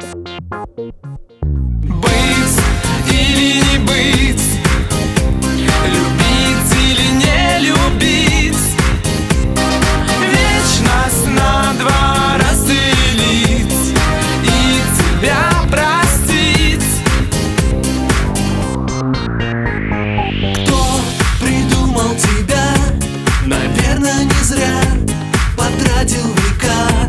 Быть или не быть, любить или не любить, вечность на два разделить и тебя простить. Кто придумал тебя? Наверное, не зря потратил века.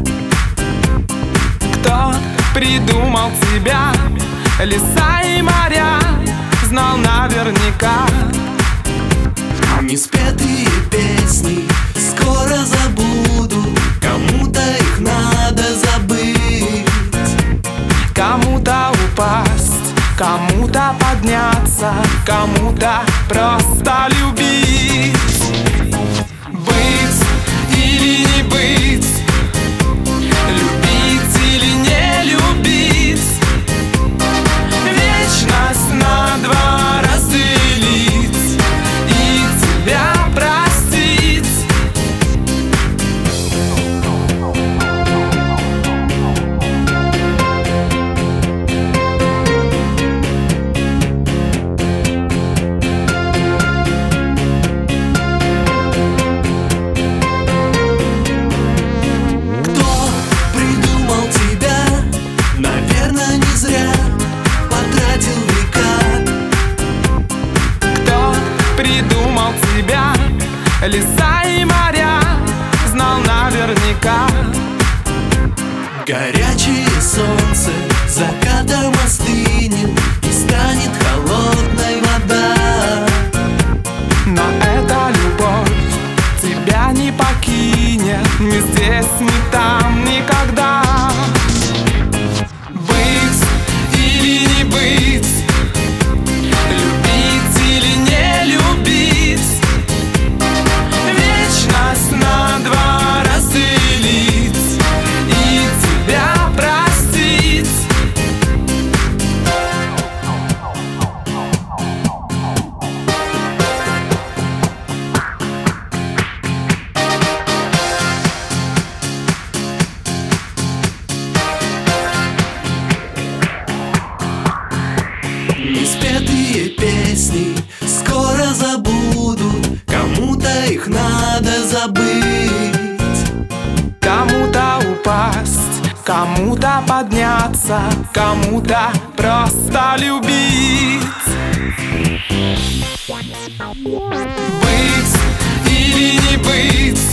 Кто придумал тебя? Леса и моря знал наверняка. Неспетые песни скоро забуду, кому-то их надо забыть. Кому-то упасть, кому-то подняться, кому-то просто любить. Быть или не быть, любить или не любить, вечность на два разделить и тебя простить. Кто придумал тебя? Наверное, не зря потратил века. Кто придумал тебя? Леса и моря знал наверняка. Горячее солнце закатом остынет и станет холодной вода. Но эта любовь тебя не покинет ни здесь, ни там, никогда. Быть или не быть, любить или не любить, вечность на два разделить и тебя простить. Неспетые песни скоро забудут, кому-то их надо забыть. Кому-то упасть, кому-то подняться, кому-то просто любить. Быть или не быть,